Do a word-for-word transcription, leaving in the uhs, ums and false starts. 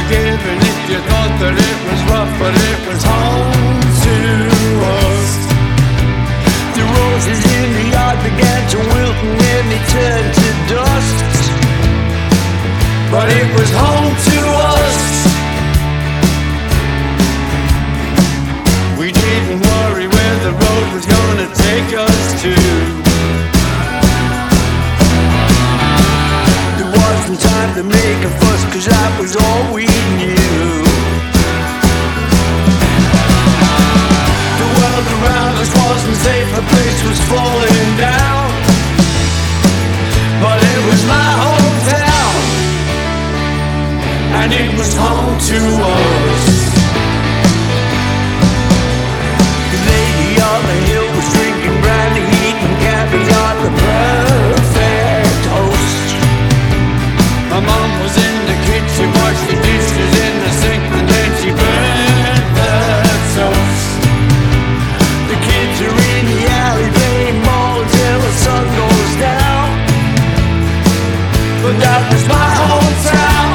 forgiven if you thought that it was rough, but it was home to us. The roses in the yard began to wilt and then they turned to dust, but it was home to us. We didn't worry where the road was gonna take us to. There wasn't time to make a fuss, cause that was all we knew. The world around us wasn't safe, the place was falling down, but it was my hometown, and it was home to us. The lady on the hill was drinking brandy, eating caviar, the perfect host. My mom was in the kitchen, washed the dishes in the sink, and then she burned the toast. The kids are in the alley playing ball until the sun goes down, but that was my hometown,